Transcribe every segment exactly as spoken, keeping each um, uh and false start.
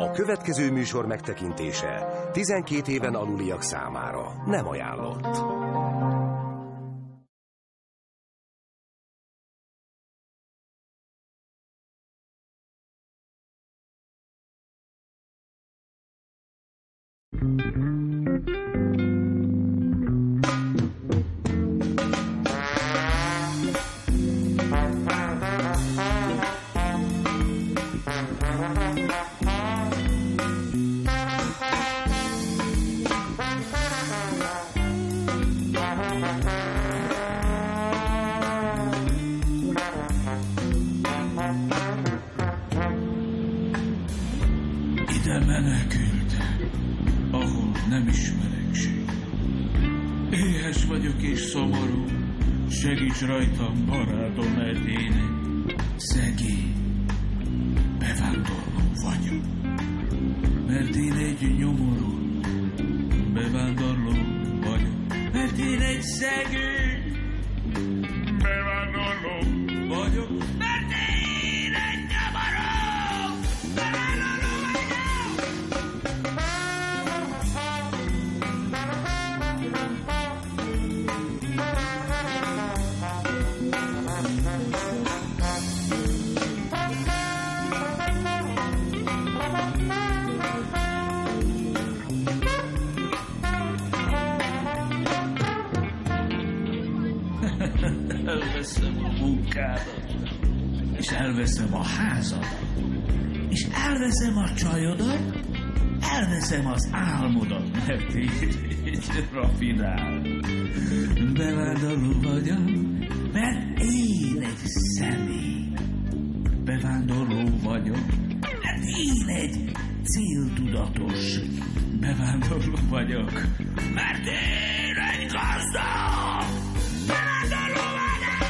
A következő műsor megtekintése tizenkét éven aluliak számára nem ajánlott. Ide menekültem, ahol nem ismerek senki. Éhes vagyok és szomorú, segíts rajtam, barátom, mert én egy szegény bevándorló vagyok. Mert én egy nyomorú bevándorló vagyok. Mert én egy szegény bevándorló vagyok. Mert én egy nyomorú bevándorló vagyok. Elveszem a munkádat, és elveszem a házadat, és elveszem a csajodat, elveszem az álmodat, mert én egy rafinál bevándorló vagyok, mert én egy személy bevándorló vagyok, mert én egy céltudatos bevándorló vagyok, mert én egy gazdag bevándorló vagyok.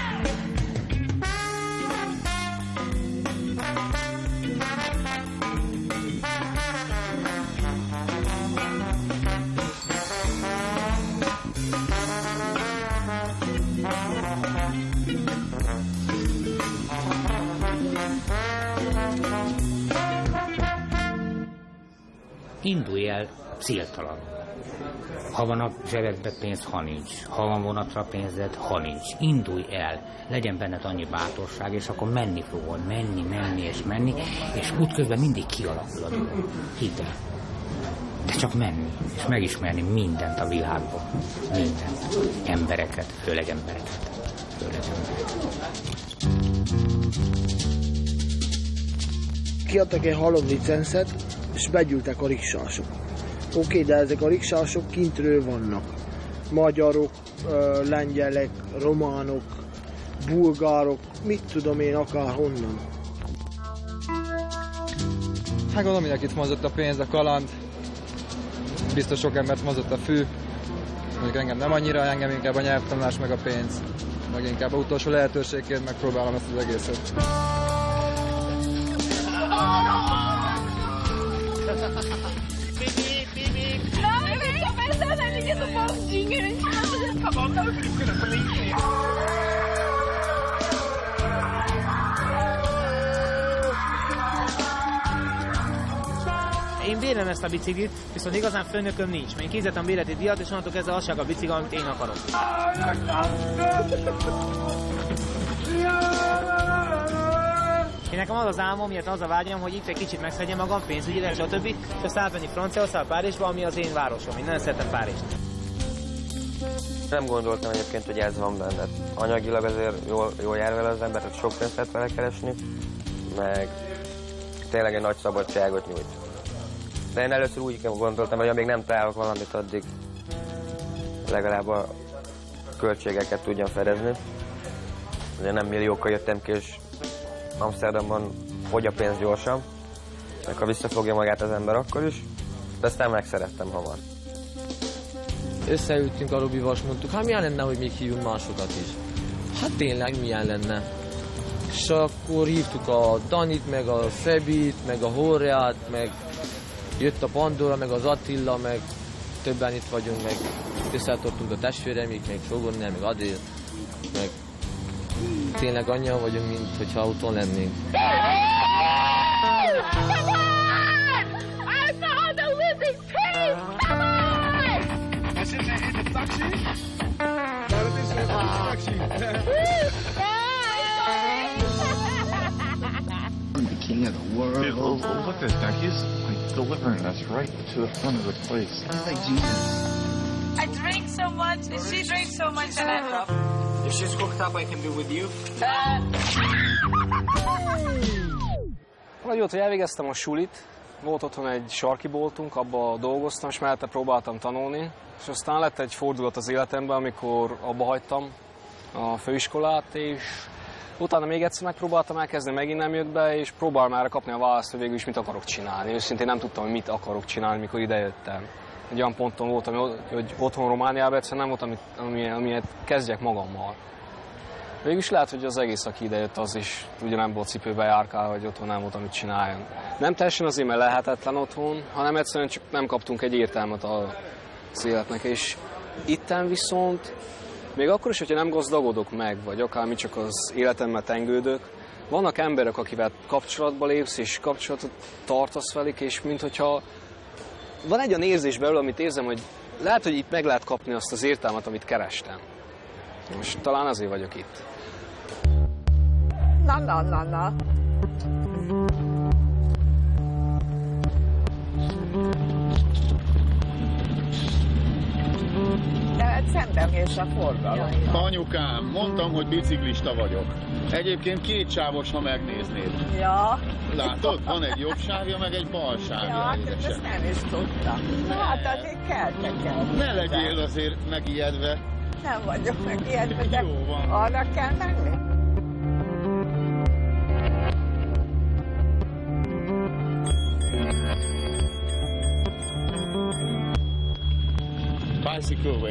Indulj el céltalan. Ha van a zsebedben pénz, ha nincs. Ha van vonatra pénzed, ha nincs. Indulj el. Legyen benned annyi bátorság, és akkor menni fogod. Menni, menni és menni, és útközben mindig kialakul a dolog. Hidd el. De csak menni, és megismerni mindent a világban. Mindent. Embereket, főleg embereket. Főleg embereket. Kiadtak egy halom licenszet, és begyűltek a riksások. Oké, okay, de ezek a riksások kintről vannak. Magyarok, lengyelek, románok, bulgárok, mit tudom én, akár honnan. Hát gondolom, mindenkit mozott a pénz, a kaland. Biztos sok embert mozott a fű. Mondjuk engem nem annyira, engem inkább a nyelvtanulás meg a pénz. Meg inkább a utolsó lehetőségként megpróbálom ezt az egészet. Én bérlem ezt a biciklit, viszont igazán főnököm nincs, mert én kifizettem bérleti díjat, és onnantól kezdve az csak a bicikl, amit én akarok. Én nekem az az álmom, illetve az a vágyam, hogy itt egy kicsit megszedjem magam pénzügyileg, stb. És aztán átmenni Franciaországba, Párizsba, ami az én városom. Én nagyon szeretem Párizst. Nem gondoltam egyébként, hogy ez van benne. Anyagilag azért jól, jól jár vele az ember, hogy sok pénzt lehet vele keresni, meg tényleg egy nagy szabadságot nyújt. De én először úgy gondoltam, hogy amíg nem találok valamit, addig legalább a költségeket tudjam fedezni. Azért nem milliókkal jöttem ki, és Amsterdamban fogy a pénz gyorsan, meg ha visszafogja magát az ember akkor is, de aztán megszerettem hamar. Összeültünk a Robival, és mondtuk, hát milyen lenne, hogy még hívunk másokat is. Hát tényleg milyen lenne. És akkor hívtuk a Danit, meg a Szebit, meg a Horreát, meg jött a Pandora, meg az Attila, meg többen itt vagyunk, meg összetartunk a testvéremik, meg Sogornál, meg Adél, meg tényleg annyian vagyunk, mint hogyha autón lennénk. taxi? Ja, dat is een taxi. The king of the world. Dude, oh, oh, look at this guy. He's like delivering us right to the front of the place. He's like Jesus. I drink so much, and she drinks so much, and I love. If she's hooked up, I can be with you. Mióta elvégeztem a sulit, volt otthon egy sarki boltunk, abba dolgoztam, és mellette próbáltam tanulni. És aztán lett egy fordulat az életemben, amikor abba hagytam a főiskolát, és utána még egyszer megpróbáltam elkezdeni, megint nem jött be, és próbálom már kapni a választ, hogy végül is mit akarok csinálni. Őszintén nem tudtam, hogy mit akarok csinálni, mikor idejöttem. Egy olyan ponton voltam, hogy otthon Romániában egyszerűen nem volt, amit, amilyet kezdjek magammal. Végül is lehet, hogy az egész, aki idejött, az is ugyanebb volt cipőbe járkál, hogy otthon nem volt, amit csináljon. Nem teljesen azért, mert lehetetlen otthon, hanem egyszerűen csak nem kaptunk egy értelmet az életnek. És itten viszont, még akkor is, hogyha nem gazdagodok meg, vagy akármi csak az életemmel tengődök, vannak emberek, akivel kapcsolatba lépsz, és kapcsolatot tartasz velük, és minthogyha van egy olyan érzés belőle, amit érzem, hogy lehet, hogy itt meg lehet kapni azt az értelmet, amit kerestem. Most talán azért vagyok itt. Na, na, na, na. De szemben és a forgalom. Anyukám, mondtam, hogy biciklista vagyok. Egyébként kétsávos, ha megnéznéd. Ja. Látod? Van egy jobb sávja, meg egy bal sávja. Ja, hát ezt nem is tudtam. Na, hát azért kell, te kell. Ne legyél azért megijedve. Nem vagyok megijedve, de jó van. Arra kell menni. Bicycle way.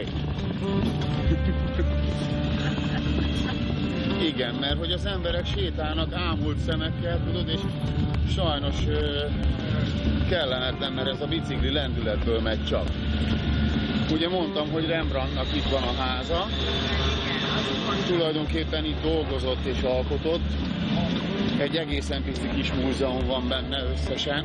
Igen, mert hogy az emberek sétálnak ámult szemekkel, tudod, és sajnos kellemetlen, mert ez a bicikli lendületből megy csak. Ugye mondtam, hogy Rembrandtnak itt van a háza, tulajdonképpen itt dolgozott és alkotott. Egy egészen pici kis múzeum van benne összesen.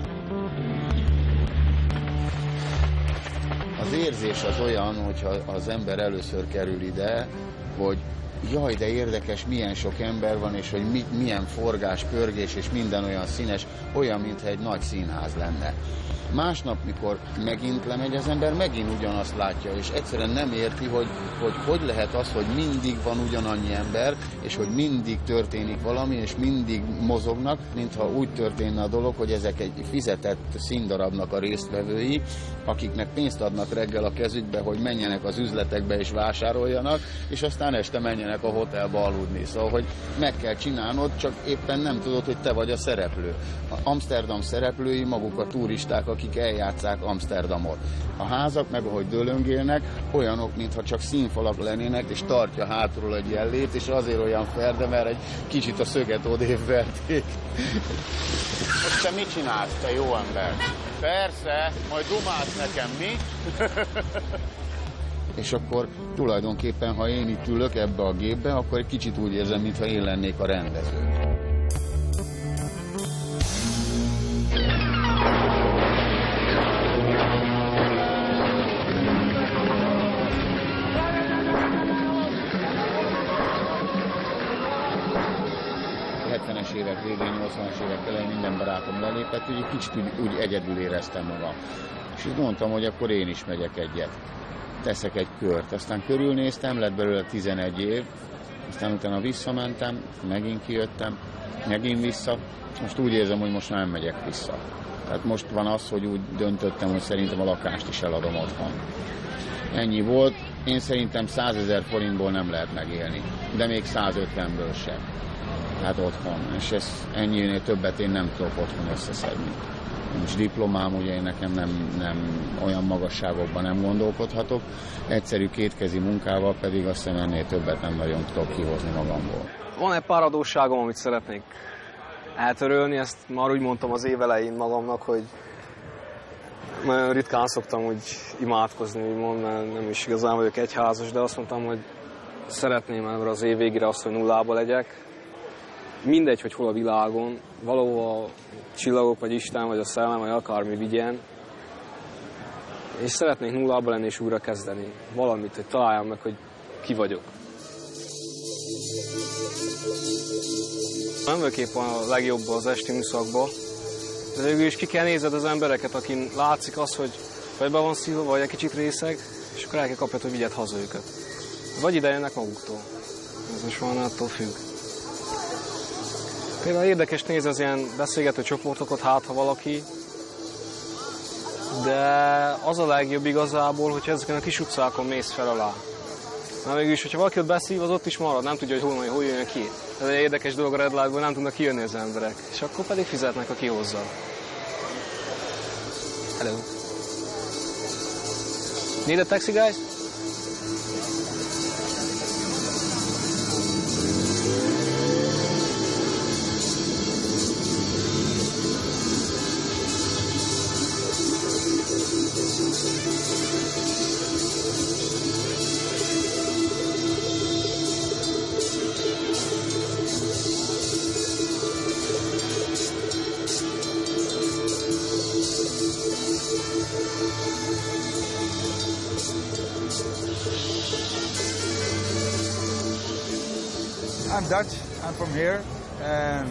Az érzés az olyan, hogyha az ember először kerül ide, hogy jaj, de érdekes, milyen sok ember van, és hogy mi, milyen forgás, pörgés, és minden olyan színes, olyan, mintha egy nagy színház lenne. Másnap, mikor megint lemegy az ember, megint ugyanazt látja, és egyszerűen nem érti, hogy hogy, hogy lehet az, hogy mindig van ugyanannyi ember, és hogy mindig történik valami, és mindig mozognak, mintha úgy történne a dolog, hogy ezek egy fizetett színdarabnak a résztvevői, akiknek pénzt adnak reggel a kezükbe, hogy menjenek az üzletekbe és vásároljanak, és aztán este menjenek a hotelba aludni. Szóval, hogy meg kell csinálnod, csak éppen nem tudod, hogy te vagy a szereplő. A Amsterdam szereplői maguk a turisták, akik eljátszák Amsterdamot. A házak meg, ahogy dőlöngélnek, olyanok, mintha csak színfalak lennének, és tartja hátról egy jellét, és azért olyan ferde, mert egy kicsit a szöget odébb verték. Most te mit csinálsz, te jó ember? Persze, majd dumálsz nekem, mi? És akkor tulajdonképpen, ha én itt ülök ebbe a gépbe, akkor egy kicsit úgy érzem, mintha én lennék a rendező. hetvenes évek végén, nyolcvanas évek elején minden barátom lelépett, úgy egy kicsit úgy, úgy egyedül éreztem magam. És így mondtam, hogy akkor én is megyek egyet. Teszek egy kört. Aztán körülnéztem, lett belőle tizenegy év, aztán utána visszamentem, megint kijöttem, megint vissza. Most úgy érzem, hogy most nem megyek vissza. Tehát most van az, hogy úgy döntöttem, hogy szerintem a lakást is eladom otthon. Ennyi volt. Én szerintem százezer forintból nem lehet megélni, de még százötvenből sem. Hát otthon, és ez ennyinél többet én nem tudok otthon összeszedni. Nincs diplomám, ugye én nekem nem, nem olyan magasságokban nem gondolkodhatok. Egyszerű kétkezi munkával pedig azt hiszem ennél többet nem nagyon tudok kihozni magamból. Van egy pár adósságom, amit szeretnék eltörölni, ezt már úgy mondtam az év elején magamnak, hogy nagyon ritkán szoktam úgy imádkozni, úgymond, mert nem is igazán vagyok egyházas, de azt mondtam, hogy szeretném előre az év végére azt, hogy nullába legyek. Mindegy, hogy hol a világon, valahol a csillagok, vagy Isten, vagy a szellem, vagy akármi vigyen. És szeretnék nullába lenni és újra kezdeni valamit, hogy találjam meg, hogy ki vagyok. Nem vagyok épp a legjobb az esti műszakban, de végül is ki kell nézed az embereket, akin látszik az, hogy vagy be van szívva, vagy egy kicsit részeg, és akkor el kell kapjad, hogy vigyed haza őket. Vagy ide jönnek maguktól. Ez most van attól függ. Például érdekes nézni az ilyen beszélgető csoportokat, hát ha valaki, de az a legjobb igazából, hogyha ezeken a kis utcákon mész fel alá. Mert végülis, hogyha valaki ott beszív, az ott is marad, nem tudja, hogy hol, hol jön ki. Ez egy érdekes dolog a Red Lightból, nem tudnak kijönni az emberek. És akkor pedig fizetnek, ha kihozza. Hello. Need a taxi, guys? I'm Dutch, I'm from here, and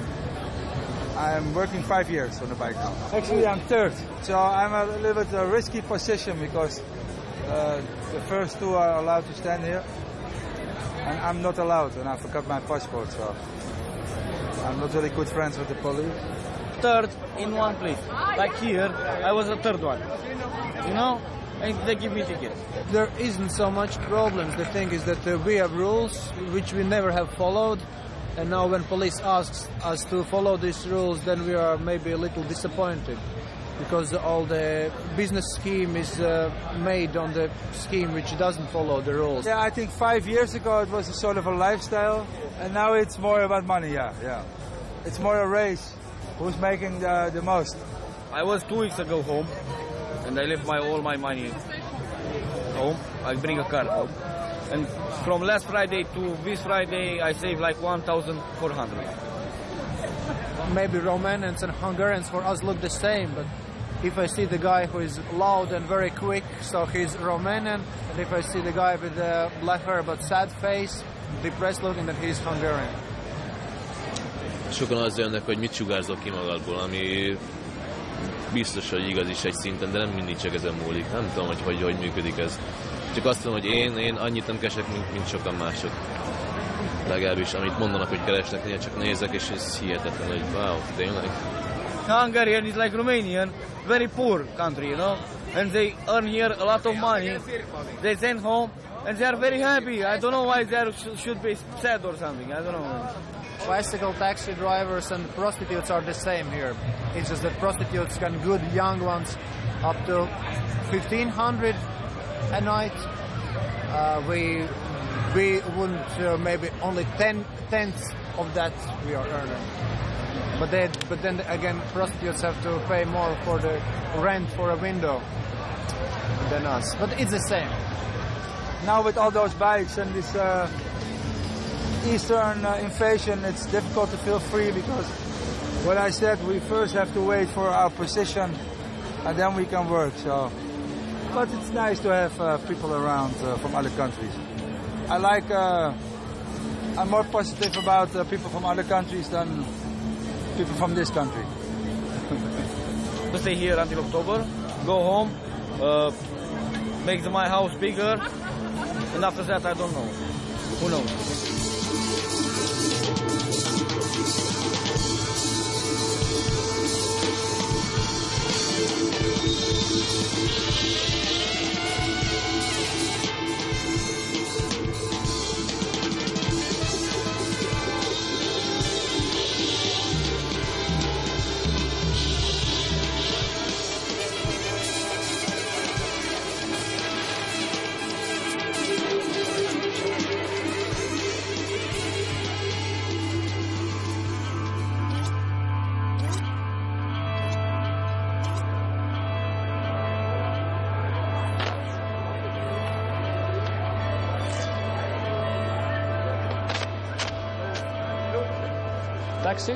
I'm working five years on the bike now. Actually, I'm third, so I'm a little bit a risky position because uh, the first two are allowed to stand here, and I'm not allowed, and I forgot my passport, so I'm not really good friends with the police. Third in one place, like here, I was the third one, you know? And they give me tickets. There isn't so much problems. The thing is that uh, we have rules which we never have followed, and now when police asks us to follow these rules, then we are maybe a little disappointed because all the business scheme is uh, made on the scheme which doesn't follow the rules. Yeah, I think five years ago it was a sort of a lifestyle, and now it's more about money. Yeah, yeah. It's more a race. Who's making the, the most? I was two weeks ago home. And I left my all my money home. I bring a car home. And from last Friday to this Friday, I saved like one thousand four hundred. Maybe Romanians and Hungarians for us look the same, but if I see the guy who is loud and very quick, so he's Romanian, and if I see the guy with the black hair but sad face, depressed looking, then he's Hungarian. Sokan azzal jönnek, hogy mit sugárzol ki magadból, ami biztos, hogy igaz is egy szinten, de nem mindig csak ezen múlik. Nem tudom, hogy hogy, hogy működik ez. Csak azt tudom, hogy én, én annyit nem keresek, mint, mint sokan mások. Legalábbis, amit mondanak, hogy keresnek, néha csak nézek, és ez hihetetlen, hogy wow, tényleg. Hungarian is like Romanian, very poor country, you know, and they earn here a lot of money. They send home, and they are very happy. I don't know why they should be sad or something. I don't know. Bicycle taxi drivers and prostitutes are the same here. It's just that prostitutes can good young ones up to fifteen hundred a night. Uh, we we wouldn't uh, maybe only ten tenths of that we are earning. But then but then again, prostitutes have to pay more for the rent for a window than us. But it's the same. Now with all those bikes and this. Uh, Eastern uh, invasion, it's difficult to feel free because what I said, we first have to wait for our position and then we can work. So, but it's nice to have uh, people around uh, from other countries. I like, uh, I'm more positive about uh, people from other countries than people from this country. To stay here until October, go home, uh, make my house bigger, and after that I don't know. Who knows? Taxi?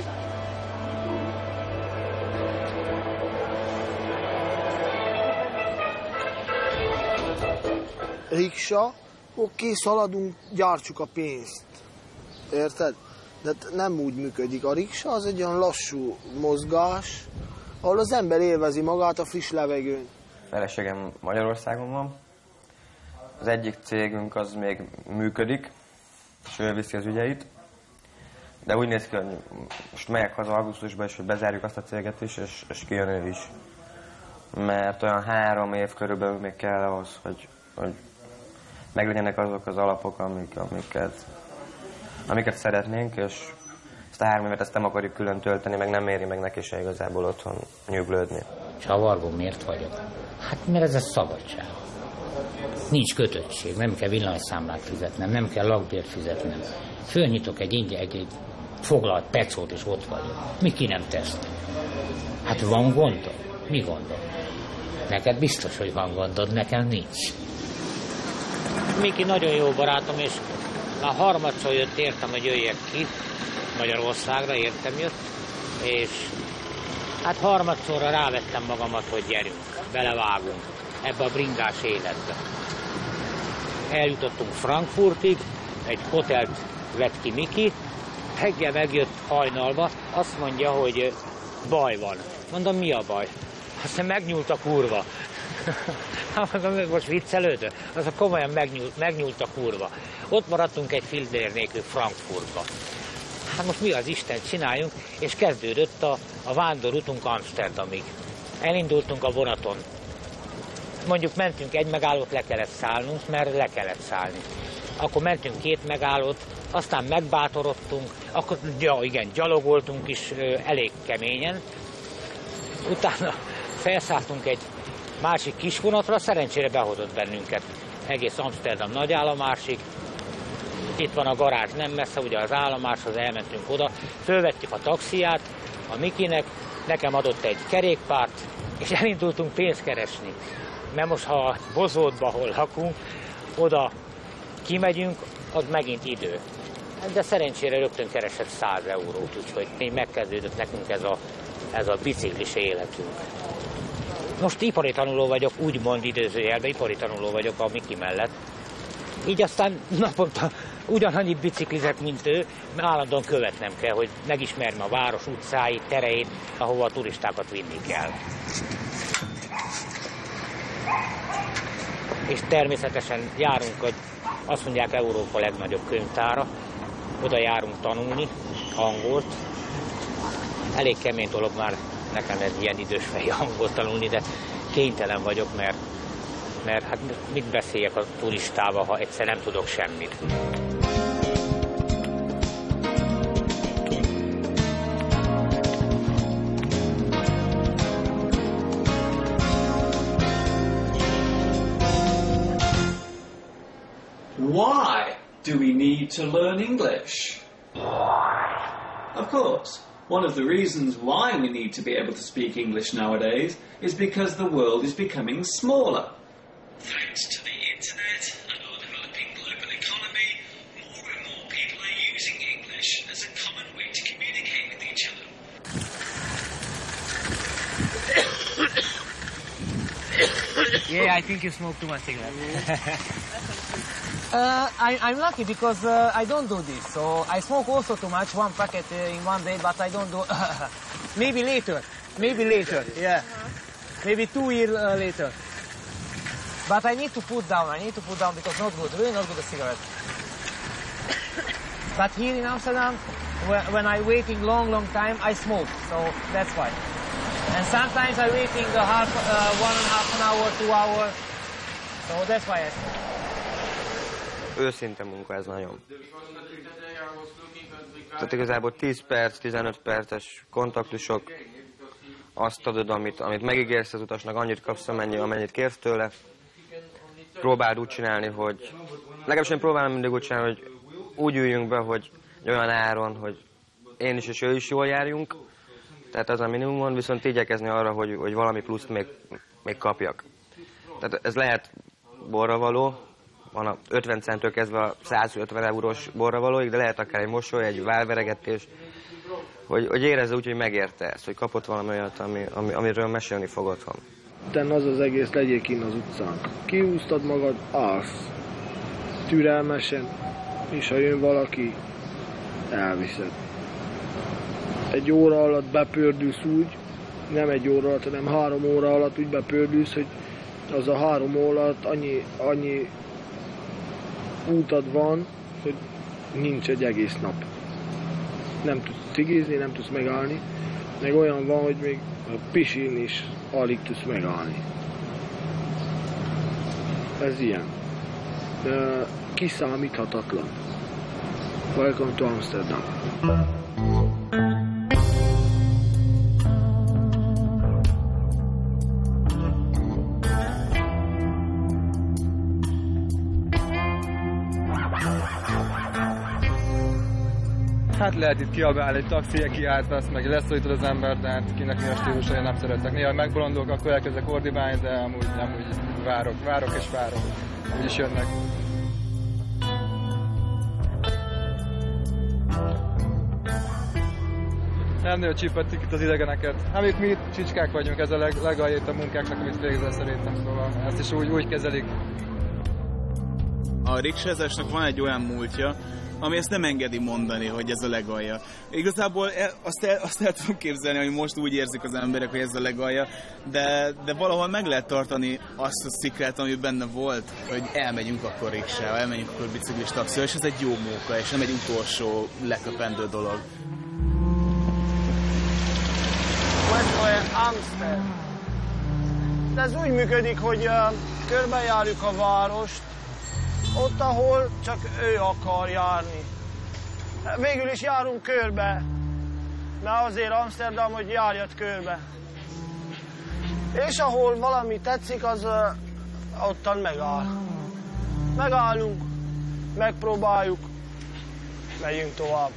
riksa, oké, szaladunk, gyártsuk a pénzt. Érted? De nem úgy működik. A riksa az egy olyan lassú mozgás, ahol az ember élvezi magát a friss levegőn. Feleségem Magyarországon van. Az egyik cégünk az még működik, és ő viszi az ügyeit. De úgy néz ki, hogy most megyek haza augusztusban, és hogy bezárjuk azt a céget is, és, és kijön ő is. Mert olyan három év körülbelül még kell ahhoz, hogy, hogy meglegyenek azok az alapok, amik, amiket, amiket szeretnénk, és ezt a három évet ezt nem akarjuk külön tölteni, meg nem éri meg neki se igazából otthon nyuglődni. Csavargó miért vagyok? Hát mert ez a szabadság. Nincs kötöttség, nem kell villanyszámlát fizetnem, nem kell lakbért fizetnem. Fölnyitok egy ingyen, egy, egy foglalt pecót, és ott vagyok. Mi ki nem tesz? Hát van gondod? Mi gondod? Neked biztos, hogy van gondod, nekem nincs. Miki nagyon jó barátom, és már harmadszor jött, értem, hogy jöjjek ki Magyarországra, értem jött, és hát harmadszorra rávettem magamat, hogy gyerünk, belevágunk ebbe a bringás életbe. Eljutottunk Frankfurtig, egy hotelt vett ki Miki, reggel megjött hajnalba, azt mondja, hogy baj van. Mondom, mi a baj? Aztán megnyúlt a kurva. Hát mondom, most viccelődő? Az a komolyan megnyúlt, megnyúlt a kurva. Ott maradtunk egy fillér nélkül Frankfurtba. Hát most mi az Isten csináljunk? És kezdődött a, a vándorútunk Amsterdamig. Elindultunk a vonaton. Mondjuk mentünk egy megállót, le kellett szállnunk, mert le kellett szállni. Akkor mentünk két megállót, aztán megbátorodtunk, akkor ja, igen, gyalogoltunk is elég keményen. Utána felszálltunk egy másik kis vonatra, szerencsére behozott bennünket egész Amsterdam nagyállomásig. Itt van a garázs nem messze, ugye az állomáshoz, elmentünk oda, fölvettük a taxiát a Mikinek, nekem adott egy kerékpárt, és elindultunk pénzt keresni. Mert most, ha Bozótba, hol lakunk, oda kimegyünk, az megint idő. De szerencsére rögtön keresett száz eurót, úgyhogy még megkezdődött nekünk ez a, ez a biciklis életünk. Most ipari tanuló vagyok, úgymond idézőjelben, ipari tanuló vagyok a Miki mellett. Így aztán naponta ugyanannyi biciklizek, mint ő, mert állandóan követnem kell, hogy megismerjem a város utcáit, tereit, ahova a turistákat vinni kell. És természetesen járunk, hogy azt mondják, Európa legnagyobb könyvtára, oda járunk tanulni angolt. Elég kemény dolog már nekem ez ilyen idős fejű angolt tanulni, de kénytelen vagyok, mert, mert hát mit beszéljek a turistával, ha egyszer nem tudok semmit. Why do we need to learn English? Of course, one of the reasons why we need to be able to speak English nowadays is because the world is becoming smaller. Thanks to the internet and our developing global economy, more and more people are using English as a common way to communicate with each other. Yeah, I think you smoke too much cigarette. Uh, I, I'm lucky because uh, I don't do this. So I smoke also too much, one packet uh, in one day, but I don't do... Maybe later. Maybe later, yeah. Maybe two years uh, later. But I need to put down. I need to put down because not good. Really not good, a cigarette. But here in Amsterdam, when I'm waiting long, long time, I smoke. So that's why. And sometimes I'm waiting a half, uh, one and a half an hour, two hours. So that's why I smoke. Őszinte munka ez nagyon. Tehát igazából tíz perc, tizenöt perces kontaktusok, azt adod, amit, amit megígérsz az utasnak, annyit kapsz, amennyi, amennyit kérsz tőle. Próbáld úgy csinálni, hogy... Legalábbis én próbálom mindig úgy csinálni, hogy úgy üljünk be, hogy olyan áron, hogy én is és ő is jól járjunk. Tehát az a minimumon, viszont igyekezni arra, hogy, hogy valami pluszt még, még kapjak. Tehát ez lehet borravaló, van a ötven centtől kezdve a százötven eurós borravalóig, de lehet akár egy mosoly, egy válveregetés, hogy, hogy érezze úgy, hogy megérte ezt, hogy kapott valami olyat, ami, ami, amiről mesélni fog otthon. Ten az az egész, legyél kinn az utcán. Kiúztad magad, állsz. Türelmesen, és ha jön valaki, elviszed. Egy óra alatt bepördülsz úgy, nem egy óra alatt, hanem három óra alatt úgy bepördülsz, hogy az a három óra alatt annyi, annyi útad van, hogy nincs egy egész nap. Nem tudsz cigizni, nem tudsz megállni, meg olyan van, hogy még pisilni is alig tudsz megállni. Ez ilyen. Uh, kiszámíthatatlan. Welcome to Amsterdam. Hát lehet itt kiabálni, egy taxi kiáltasz, meg leszorítod az embert, de hát kinek mi a stílusai nem szeretek. Néha megbolondulok, akkor elkezdek ordibálni, de amúgy, amúgy várok, várok és várok. Úgyis jönnek. Nem nagyon csípettik itt az idegeneket. Amik mi csicskák vagyunk, ez a leg, legaljét a munkáknak, amit végzel szerintem, szóval ezt is úgy, úgy kezelik. A riksázásnak van egy olyan múltja, ami ezt nem engedi mondani, hogy ez a legalja. Igazából el, azt, el, azt el tudom képzelni, hogy most úgy érzik az emberek, hogy ez a legalja, de, de valahol meg lehet tartani azt a szikrát, ami benne volt, hogy elmegyünk akkor riksával, elmegyünk akkor biciklis taxival, és ez egy jó móka, és nem egy utolsó leköpendő dolog. Amsterdam. De ez úgy működik, hogy uh, körbejárjuk a várost, ott, ahol csak ő akar járni. Végül is járunk körbe, mert azért Amsterdam, hogy járjad körbe. És ahol valami tetszik, az uh, ottan megáll. Megállunk, megpróbáljuk, megyünk tovább.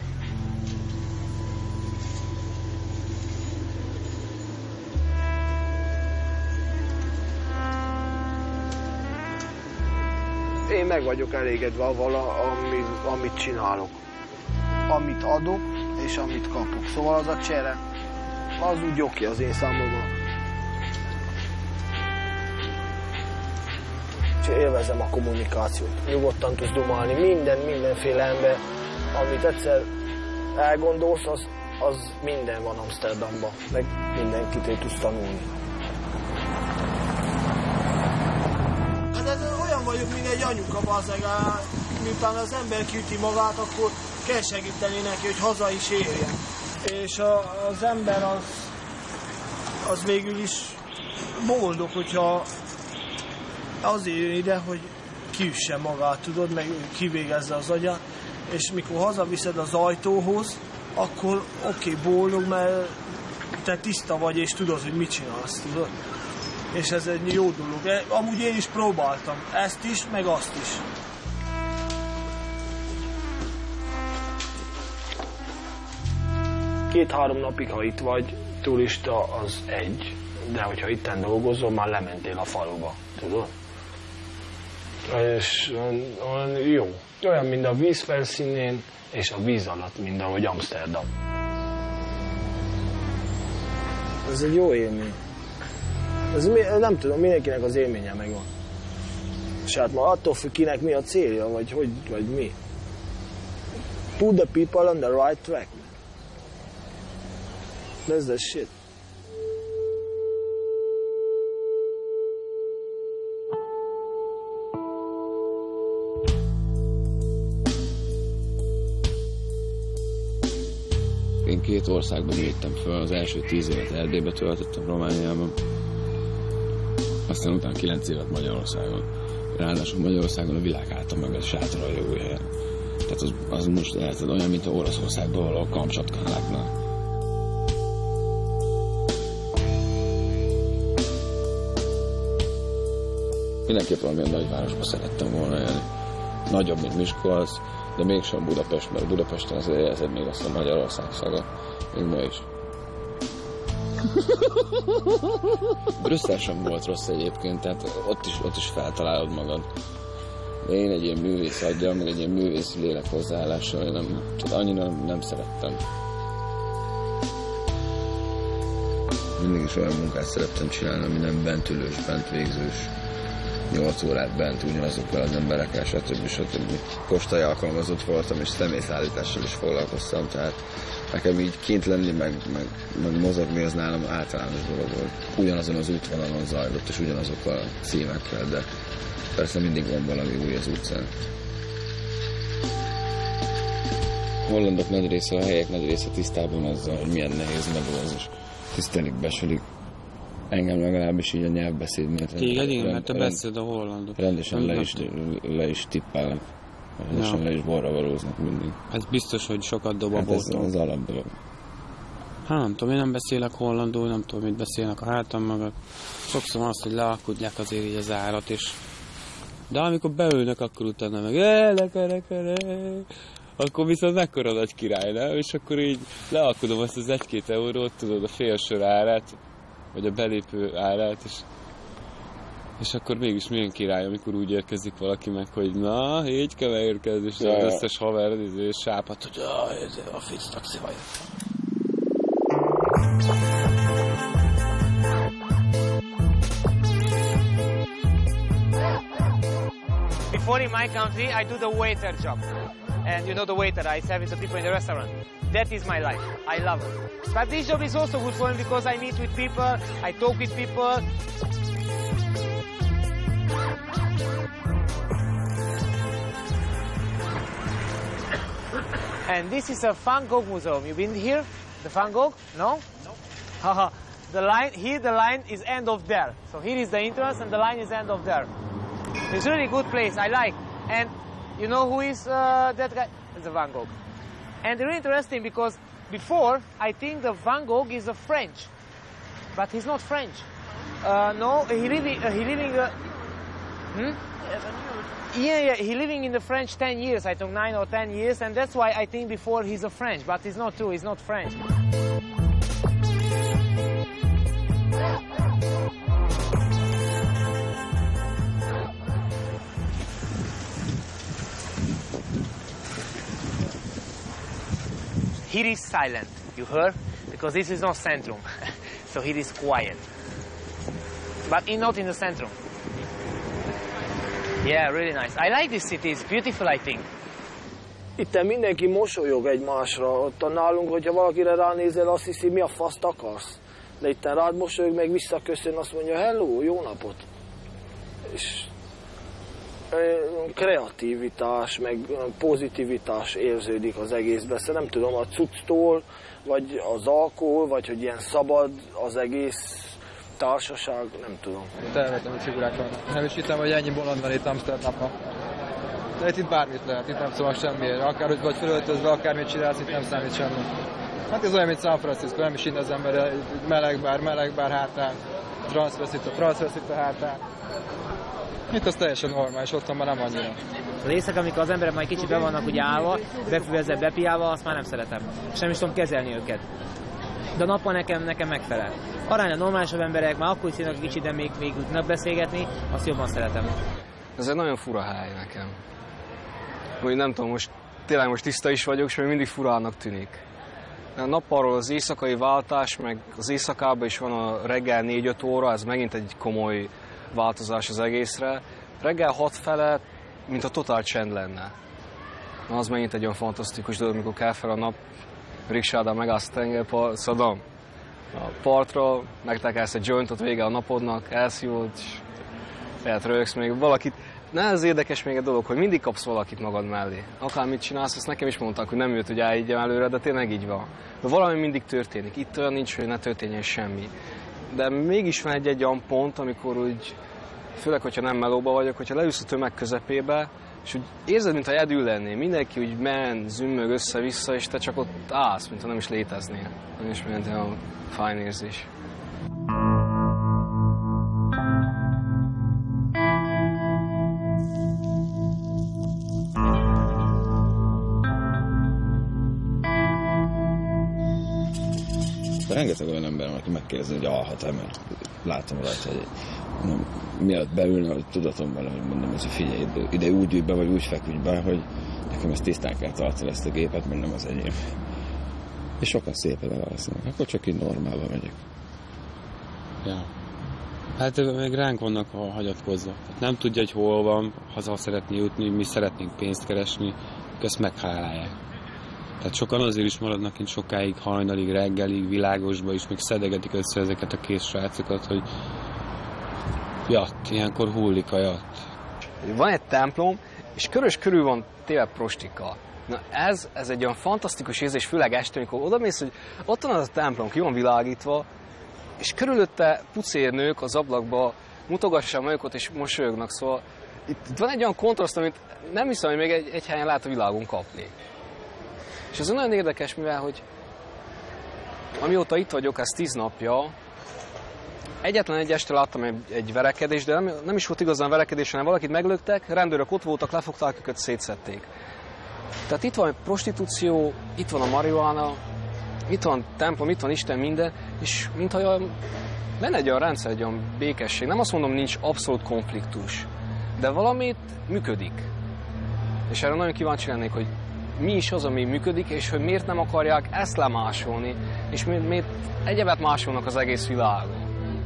Én meg vagyok elégedve avval, amit, amit csinálok. Amit adok, és amit kapok. Szóval az a csere, az úgy oké az én számomra. És élvezem a kommunikációt. Nyugodtan tudsz dumálni minden, mindenféle ember, amit egyszer elgondolsz, az, az minden van Amsterdamban. Meg mindenkit tudsz tanulni. Olyan vagyok, mint egy anyuka, bazzeg, miután az ember kiüti magát, akkor kell segíteni neki, hogy haza is érjen. És a, az ember az, az végül is boldog, hogyha azért jön ide, hogy kiüsse magát, tudod, meg kivégezze az agyát, és mikor hazaviszed az ajtóhoz, akkor oké, okay, boldog, mert te tiszta vagy, és tudod, hogy mit csinálsz, tudod. És ez egy jó dolog. Amúgy én is próbáltam. Ezt is, meg azt is. Két-három napig, ha itt vagy, turista, az egy. De hogyha itten dolgozol, már lementél a faluba. Tudod? És olyan jó. Olyan, mint a víz felszínén, és a víz alatt, mint ahogy Amsterdam. Ez egy jó élmény. Ez mi, nem tudom, mindenkinek az élménye megvan. És hát ma attól függ, kinek mi a célja, vagy hogy, vagy mi. Put the people on the right track. That's the shit. Én két országban nőttem föl, az első tíz évet Erdélybe töltöttem, Romániában. Aztán utána kilenc évet Magyarországon. Ráadásul Magyarországon a világ állta meg a sátorajó új helyen. Tehát az, az most érted olyan, mint a Oroszországban valahol Kamcsatkán látnál. Mindenképp valamilyen nagyvárosba szerettem volna élni. Nagyobb, mint Miskolc, de mégsem Budapest, mert Budapesten azért érzed még azt a Magyarország szaga, még ma is. Brüsszel sem volt rossz egyébként, tehát ott is, ott is feltalálod magad. De én egy ilyen művész aggyal, meg egy ilyen művész lélek hozzáállással, én nem, csak annyira nem, nem szerettem. mindig is olyan munkát szerettem csinálni, ami nem bentülős, bent végzős, nyolc órát bent ugyanazokkal az emberekkel, stb. stb. Postai alkalmazott voltam, és személyszállítással is foglalkoztam, tehát nekem így kint lenni, meg, meg, meg mozogni, az nálam általános dolog volt. Ugyanazon az útvonalon zajlott, és ugyanazokkal a címekkel, de persze mindig van valami új az utcán. A hollandok nagy része, a helyek nagy része tisztában azzal, hogy milyen nehéz medve az, és tisztelik, beselik. Engem legalábbis így a nyelvbeszéd miatt. Téged igen, mert te beszéd a hollandok. Rendesen le is, le is tippálnak. Rendesen le is borra valóznak mindig. Ez biztos, hogy sokat dob a hát bolton. Ez az alapdolog. Hát nem tudom, én nem beszélek hollandul, nem tudom, mit beszélnek a hátam mögött. Sokszor azt, hogy lealkudják azért így az árat, és... De amikor beülnek, akkor utána meg... Elekere, akkor viszont mekkora nagy király, nem? És akkor így lealkudom azt az egy-két eurót, tudod, a félsör árát, vagy a belépő árát, és, és akkor mégis milyen király, amikor úgy érkezik valaki meg, hogy na, így kell érkezni, és ja. Az összes haver, és sápat, hogy a fic taxi vagy. Before in my country, I do the waiter job. And you know the waiter, I serve the people in the restaurant. That is my life. I love it. But this job is also good for me because I meet with people, I talk with people. And this is a Van Gogh museum. You've been here? The Van Gogh? No? No. Haha. The line, here the line is end of there. So here is the entrance and the line is end of there. It's a really good place, I like. And you know who is uh, that guy? It's a Van Gogh. And really interesting because before I think the Van Gogh is a French, but he's not French. Uh, no, he living uh, he living. Uh, hmm? Yeah, yeah, he living in the French ten years. I think nine or ten years, and that's why I think before he's a French, but it's not true. He's not French. Here is silent, you heard? Because this is not centrum. So here is quiet. But in, not in the centrum. Yeah, really nice. I like this city, it's beautiful, I think. Itt mindenki mosolyog egymásra. Ott nálunk, hogyha valakire ránézel, azt hiszi, mi a faszt akarsz. De itt rád mosolyog, meg visszaköszön, azt mondja, hello, jó napot. És kreativitás, meg pozitivitás érződik az egészben. Szóval nem tudom, a cucctól, vagy az alkohol, vagy hogy ilyen szabad az egész társaság, nem tudom. Tervetem, hogy figurák vannak. Nem is hittem, hogy ennyi bolond van itt Amsterdamban. De itt, itt bármit lehet, itt nem szól semmiért. Akárhogy vagy felöltözve, akármit csinálsz, itt nem számít semmi. Hát ez olyan, mint San Francisco, nem is így az ember, meleg bár, meleg bár hátán, transveszít a transveszít a hátán. Itt az teljesen normális, otthon már nem annyira. Az éjszaka, amikor az emberek majd kicsit be vannak ugye állva, befüvezve, bepiálva, azt már nem szeretem. És nem is tudom kezelni őket. De a nappal nekem, nekem megfelel. Aránylag normálisabb emberek, már akkor is színnek kicsit, de még, még tudnak beszélgetni, azt jobban szeretem. Ez egy nagyon fura hely nekem. Úgy nem tudom, most tényleg most tiszta is vagyok, és még mindig furának tűnik. A nappalról az éjszakai váltás, meg az éjszakában is van a reggel négy-öt óra, ez megint egy komoly változás az egészre. Reggel hat fele, mint a totál csend lenne. Na, az megint egy olyan fantasztikus dolog, amikor kell fel a nap, riksádán megállsz a tengerszadon, a partra, megtekelsz egy jointot vége a napodnak, elszívod, és lehet rögsz még valakit. Ne, ez érdekes még egy dolog, hogy mindig kapsz valakit magad mellé. Akármit csinálsz, ezt nekem is mondták, hogy nem jött, hogy elhiggyem előre, de tényleg így van. De valami mindig történik. Itt olyan nincs, hogy ne történjen semmi. De mégis van egy-egy olyan pont, amikor úgy, főleg, hogyha nem melóba vagyok, hogyha leülsz a tömeg közepébe, és úgy érzed, mintha egyedül lennél. Mindenki úgy men, zümmög össze-vissza, és te csak ott állsz, mintha nem is léteznél. Nem is mint olyan fájn érzés. Rengeteg olyan ember, aki megkérdezi, hogy alhat-e, mert látom rajta, hogy nem, mielőtt beülne, hogy tudatom vele, hogy mondom, hogy figyelj, ide úgy ülj be, vagy úgy feküdj be, hogy nekem ezt tisztán kell tartani ezt a gépet, mert nem az enyém. És sokan szépen elválaszolnak, akkor csak így normálban megyek. Ja. Hát meg ránk vannak hagyatkozva. Nem tudja, hogy hol van, haza szeretné jutni, mi szeretnénk pénzt keresni, ezt meghálálják. Tehát sokan azért is maradnak kint sokáig, hajnalig, reggelig, világosba is, még szedegetik össze ezeket a kész srácokat, hogy jatt, ilyenkor hullik a jatt. Van egy templom, és körös körül van téve prostikkal. Na ez, ez egy olyan fantasztikus érzés, főleg este, amikor odamész, hogy ott van az a templom, ki van világítva, és körülötte pucérnők az ablakba mutogassák magukat és mosolyognak, szóval itt, itt van egy olyan kontraszt, amit nem hiszem, hogy még egy, egy helyen lehet a világon kapni. És ez nagyon érdekes, mivel, hogy amióta itt vagyok, ez tíz napja, egyetlen egy este láttam egy, egy verekedést, de nem, nem is volt igazán verekedés, hanem valakit meglöktek, rendőrök ott voltak, lefogták őket, szétszedték. Tehát itt van a prostitúció, itt van a marihuána, itt van templom, itt van Isten, minden, és mintha lenne egy olyan rendszer, egy olyan békesség. Nem azt mondom, nincs abszolút konfliktus, de valamit működik. És erre nagyon kíváncsi lennék, hogy mi is az, ami működik, és hogy miért nem akarják ezt lemásolni, és miért, miért egyebet másolnak az egész világon.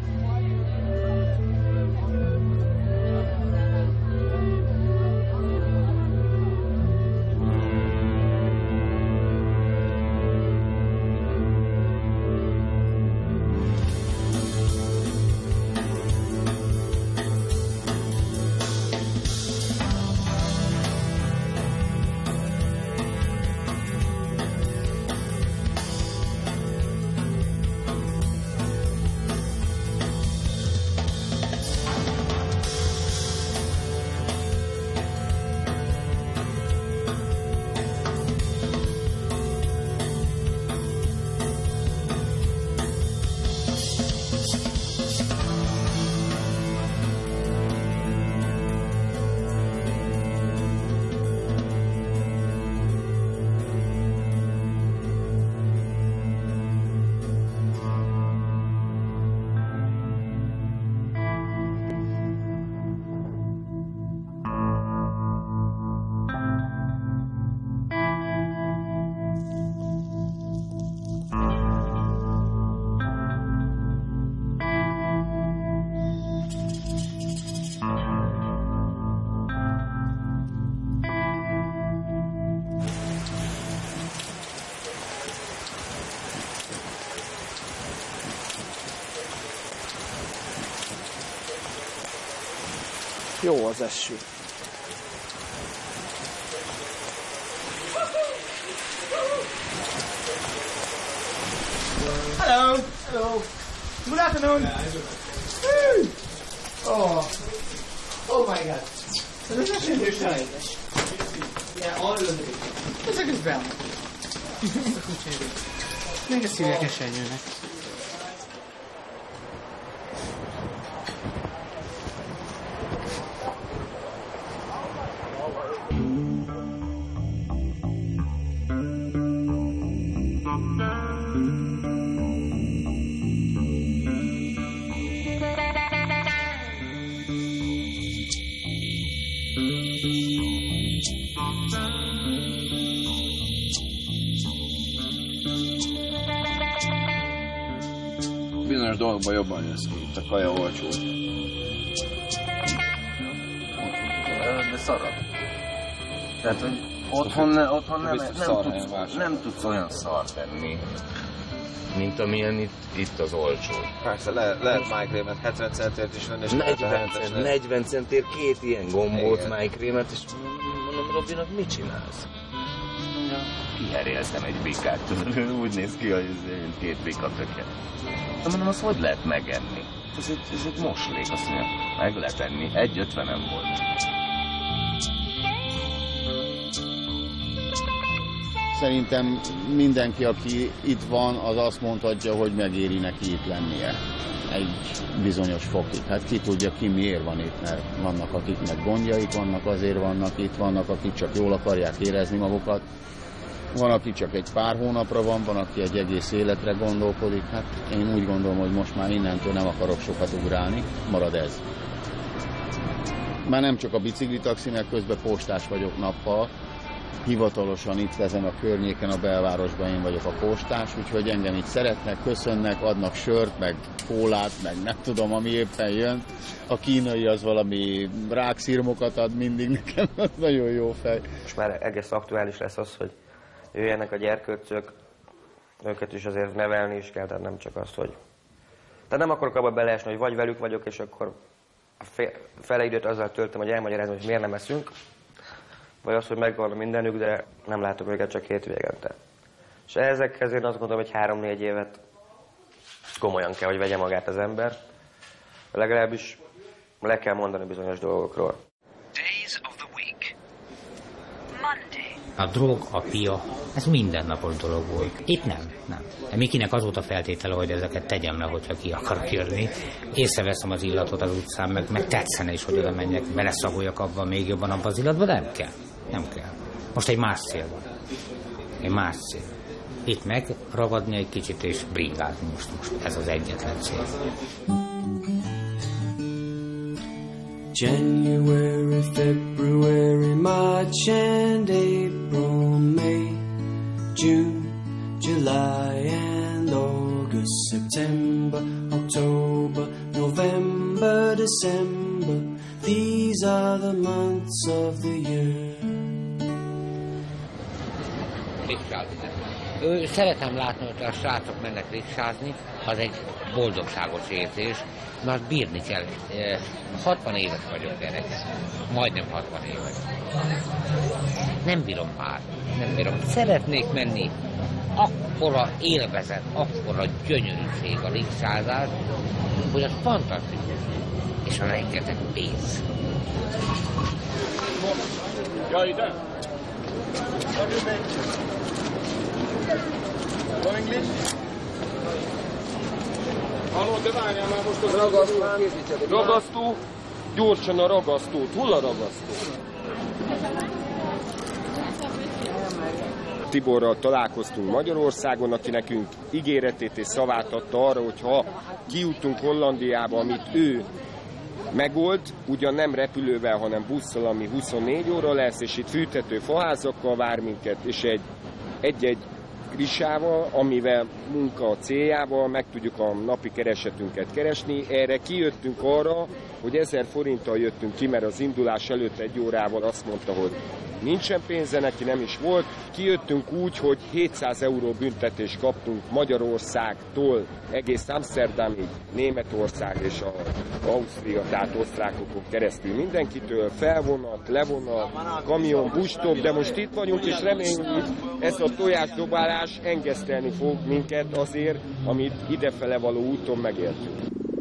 Jó az eső. Hello. Hello. Good afternoon. Oh. Oh my God. Ez az eső sajnos. Yeah, all of it. Ezek is benne. Még ezt hívják esernyőnek. Bizonyos dolgokban jobban jössz ki, itt a kaja olcsó. De szarad. Tehát, hogy otthon, ne, otthon nem, nem, tudsz, nem tudsz olyan szart tenni, mint amilyen itt, itt az olcsó. Persze, le, lehet májkrémet hetven centért is venni, és negyven, cent, negyven centért két ilyen gombóc májkrémet, és mondom, Robinak, mit csinálsz? Ja, kiheréltem egy bikát, tudod, úgy néz ki, hogy mint két bika töke. De mondom, azt hogy lehet megenni? Ez egy, ez egy moslék, azt mondja, meg lehet enni, egy ötvenem volt. Szerintem mindenki, aki itt van, az azt mondhatja, hogy megéri neki itt lennie egy bizonyos fokig. Hát ki tudja, ki miért van itt, mert vannak, akiknek gondjaik vannak, azért vannak itt, vannak, akik csak jól akarják érezni magukat. Van, aki csak egy pár hónapra van, van, aki egy egész életre gondolkodik. Hát én úgy gondolom, hogy most már innentől nem akarok sokat ugrálni, marad ez. Már nem csak a biciklitaxi, mert közben postás vagyok nappal, hivatalosan itt ezen a környéken, a belvárosban én vagyok a postás, úgyhogy engem így szeretnek, köszönnek, adnak sört, meg kólát, meg nem tudom, ami éppen jön. A kínai az valami rákszirmokat ad mindig nekem, nagyon jó fej. Most már egész aktuális lesz az, hogy jöjjenek a gyerkőcök, őket is azért nevelni is kell, tehát nem csak azt, hogy... Tehát nem akarok abba beleesni, hogy vagy velük vagyok, és akkor a fele időt azzal töltöm, hogy elmagyarázom, hogy miért nem eszünk, vagy az, hogy megvan mindenük, de nem látom őket csak hétvégente. És ezekhez én azt gondolom, hogy három-négy évet komolyan kell, hogy vegye magát az ember. Legalábbis le kell mondani bizonyos dolgokról. A drog, a pia, ez mindennapos dolog volt. Itt nem, nem. De Mikinek az volt a feltétele, hogy ezeket tegyem le, hogyha ki akarok jönni. Észreveszem az illatot az utcán, meg, meg tetszene is, hogy oda menjek, beleszagoljak abban még jobban abban az illatban, de nem kell. Nem kell. Most egy más cél van. Egy más cél. Itt megragadni egy kicsit és bringázni most, most. Ez az egyetlen cél. January, February, March and April, May, June, July and August, September, October, November, December. These are the months of the year. Ő, szeretem látni, hogy a srácok mennek riksázni, az egy boldogságos érzés, mert bírni kell. hatvan éves vagyok, gyerek. Majdnem hatvan éves. Nem bírom már, nem bírom. Szeretnék menni. Akkora élvezet, akkora gyönyörűség a riksázás, hogy az fantasztikus. És a rengeteg pénz. Ja, ide! Van English? Halló, de várjál már most az ragasztó. Ragasztó, gyorsan a ragasztót. Hol a ragasztó? Tiborral találkoztunk Magyarországon, aki nekünk ígéretét és szavát adta arra, hogy ha kijutunk Hollandiába, amit ő megold, ugyan nem repülővel, hanem busszal, ami huszonnégy óra lesz, és itt fűtető faházakkal vár minket, és egy egy-egy grisával, amivel munka céljával meg tudjuk a napi keresetünket keresni. Erre kijöttünk arra, hogy ezer forinttal jöttünk ki, mert az indulás előtt egy órával azt mondta, hogy nincsen pénze, neki nem is volt. Kijöttünk úgy, hogy hétszáz euró büntetést kaptunk Magyarországtól egész Amsterdamig, Németország és a Ausztria, tehát osztrákokon keresztül mindenkitől, felvonat, levonat, kamion, busstop, de most itt vagyunk, és reméljük, hogy ez a tojásdobálás engesztelni fog minket azért, amit idefele való úton megéltünk.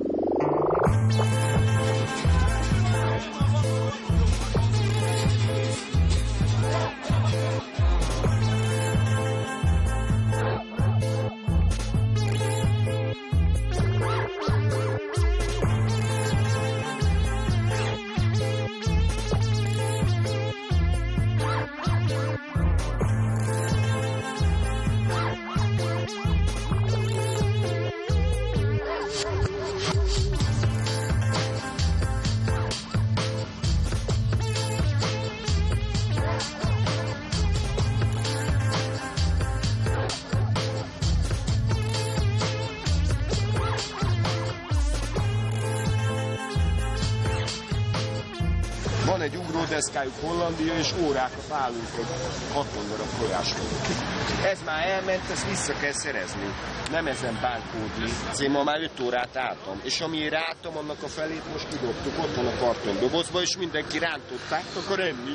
Van egy ugródeszkájuk Hollandia, és órákat állunk, hogy hatvan darab tojásról. Ez már elment, ezt vissza kell szerezni. Nem ezen bánkódni. Én ma már öt órát álltam, és amiért álltam, annak a felét most kidobtuk, ott van a kartondobozba, és mindenki rántották, akar enni.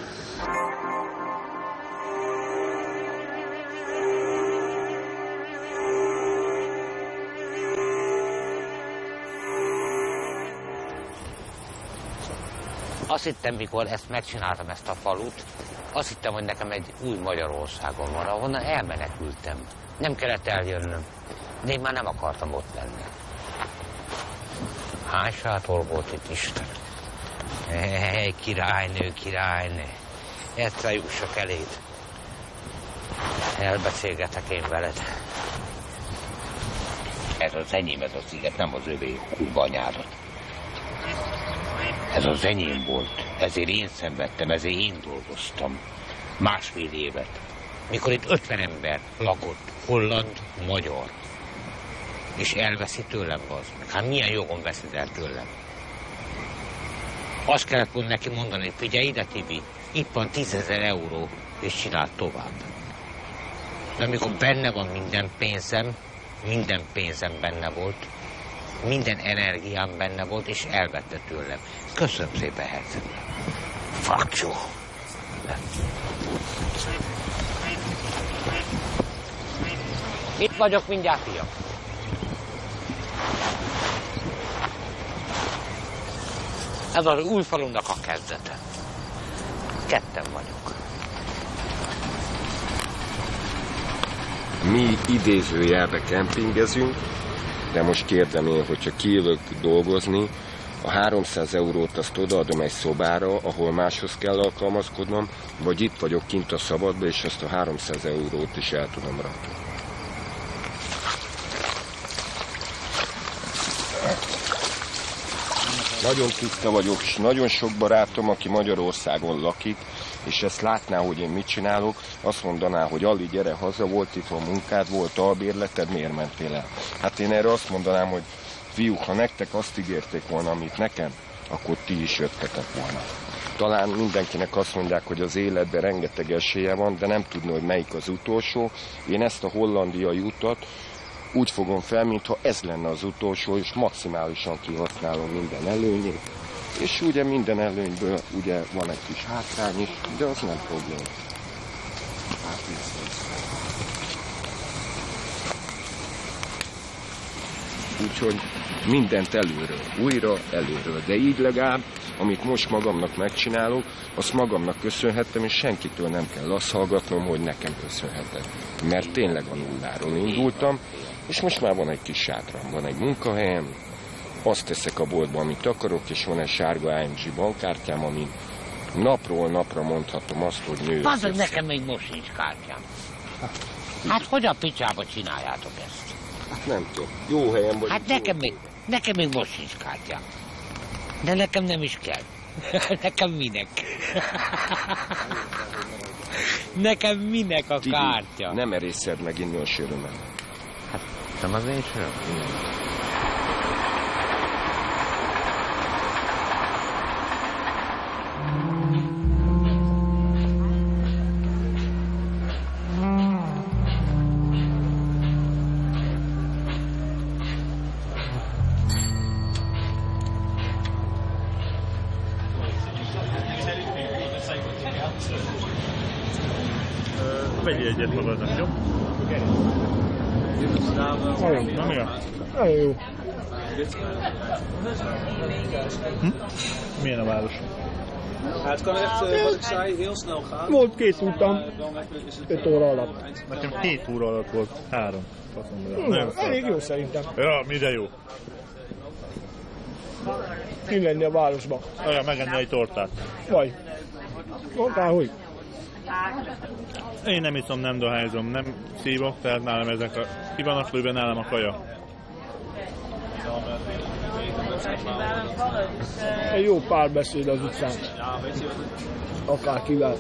Azt hittem, mikor ezt megcsináltam, ezt a falut, azt hittem, hogy nekem egy új Magyarországon van, ahonnan elmenekültem. Nem kellett eljönnöm, de én már nem akartam ott lenni. Hány sátor volt itt, Isten? Hely, királynő, királynő, egyszer jussak eléd. Elbeszélgetek én veled. Ez az enyém, ez a sziget, nem az övé, kurva anyádat. Ez az enyém volt, ezért én szenvedtem, ezért én dolgoztam. másfél évet, mikor itt ötven ember lakott, holland, magyar, és elveszi tőlem az. Hát milyen jogon veszed el tőlem? Azt kellett volna neki mondani, hogy figyelj ide, Tibi, itt van tízezer euró, és csináld tovább. De amikor benne van minden pénzem, minden pénzem benne volt, minden energiám benne volt, és elvette tőlem. Köszönöm szépen, Herceg. Fuck you. Itt vagyok mindjárt, fiam. Ez az Újfalunak a kezdete. Ketten vagyok. Mi idézőjelbe kempingezünk, de most kérdem én, hogyha kijövök dolgozni, a háromszáz eurót azt odaadom egy szobára, ahol máshoz kell alkalmazkodnom, vagy itt vagyok kint a szabadba, és azt a háromszáz eurót is el tudom rakni. Nagyon tiszta vagyok, és nagyon sok barátom, aki Magyarországon lakik, és ezt látná, hogy én mit csinálok, azt mondaná, hogy Ali, gyere haza, volt itt van munkád, volt albérleted, miért mentél el? Hát én erre azt mondanám, hogy fiúk, ha nektek azt ígérték volna, amit nekem, akkor ti is jöttetek volna. Talán mindenkinek azt mondják, hogy az életben rengeteg esélye van, de nem tudni, hogy melyik az utolsó. Én ezt a hollandiai utat úgy fogom fel, mintha ez lenne az utolsó, és maximálisan kihasználom minden előnyét. És ugye minden előnyből ugye van egy kis hátrány is, de az nem probléma. Hát úgyhogy mindent előről, újra előről. De így legalább, amit most magamnak megcsinálok, azt magamnak köszönhettem, és senkitől nem kell azt hallgatnom, hogy nekem köszönhetem. Mert tényleg a nulláról indultam, és most már van egy kis sátram, van egy munkahelyem, azt teszek a boltban, amit akarok, és van egy sárga á em gé bankkártyám, amin napról napra mondhatom azt, hogy nő. Mondod, nekem még most nincs kártyám. Hát hogy a picsába csináljátok ezt? Hát nem tudom, jó helyen vagy. Hát nekem még, nekem még most nincs kártyám. De nekem nem is kell. Nekem minek? Nekem minek a Tibi, kártya? nem erészed meg inni a sörömet. Hát nem az én söröm? Vegyél egyet magadnak, jó? Nagyon. Na mi a? Nagyon jó. Hm? Milyen a város? Het kan echt, uh, wat ik zei, heel snel gaan. Volt két utam, öt óra alatt. Nekem hét óra alatt volt, három. Nem, elég jó szerintem. Ja, mire jó? Ki lenni a városba. Olyan, megenni egy tortát. Vagy. Mondtál, hogy? Én nem iszom, nem dohányzom, nem szívok, tehát nálam ezek a... Ki van a flőben, nálam a kaja. Egy jó párbeszéd az utcán. Akárkivel.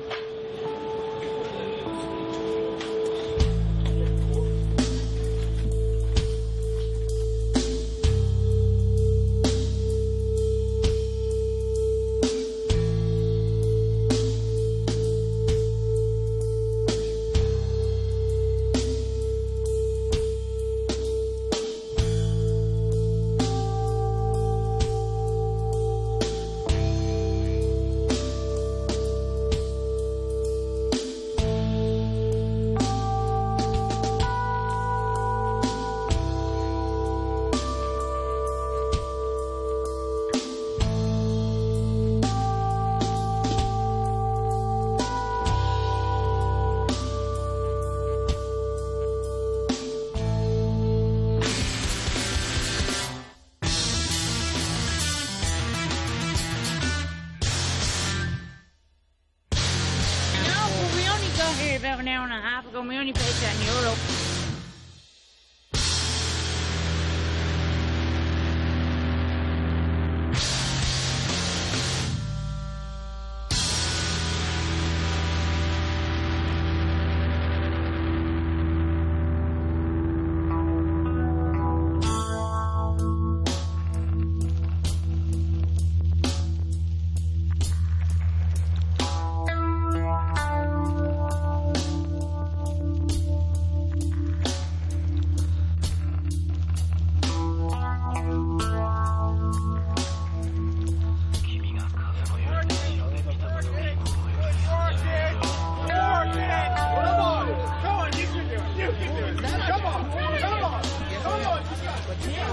About an hour and a half ago, we only paid ten euro.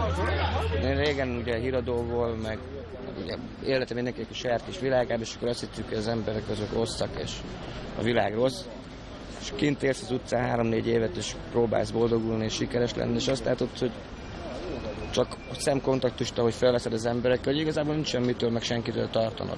Én régen ugye híradóból, meg ugye életem mindenkinek a saját kis világában, és akkor azt hittük, hogy az emberek azok rosszak, és a világ rossz. És kint élsz az utcán három-négy évet, és próbálsz boldogulni és sikeres lenni, és azt látod, hogy csak szemkontaktust, ahogy felveszed az emberekkel, hogy igazából nincs semmitől, meg senkitől tartanod.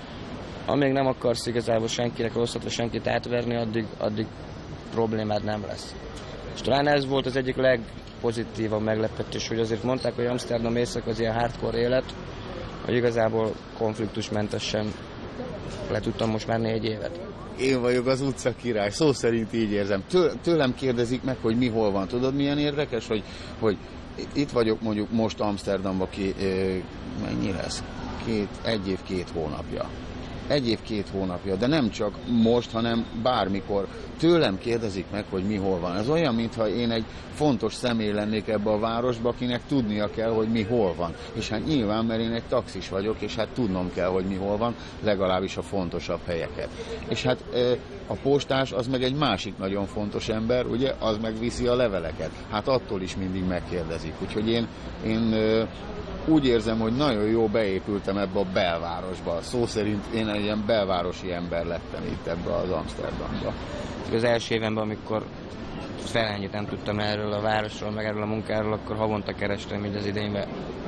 Amíg nem akarsz igazából senkinek rosszat, vagy senkit átverni, addig, addig problémád nem lesz. És talán ez volt az egyik legpozitívabb meglepetés, hogy azért mondták, hogy Amsterdam éjszak az ilyen hardcore élet, hogy igazából konfliktusmentesen le tudtam most már négy évet. Én vagyok az utca király, szó szerint így érzem. Től, tőlem kérdezik meg, hogy mi hol van. Tudod, milyen érdekes, hogy, hogy itt vagyok mondjuk most Amsterdamban, ki, mennyi lesz? Két, egy év, két hónapja. Egy év, két hónapja, de nem csak most, hanem bármikor. Tőlem kérdezik meg, hogy mi hol van. Ez olyan, mintha én egy fontos személy lennék ebbe a városba, akinek tudnia kell, hogy mi hol van. És hát nyilván, mert én egy taxis vagyok, és hát tudnom kell, hogy mi hol van, legalábbis a fontosabb helyeket. És hát a postás az meg egy másik nagyon fontos ember, ugye, az meg viszi a leveleket. Hát attól is mindig megkérdezik. Úgyhogy én, én úgy érzem, hogy nagyon jó beépültem ebbe a belvárosba. Szó szerint én egy ilyen belvárosi ember lettem itt ebbe az Amsterdamba. Az első évemben, amikor felennyit nem tudtam erről a városról, meg erről a munkáról, akkor havonta kerestem így az idényben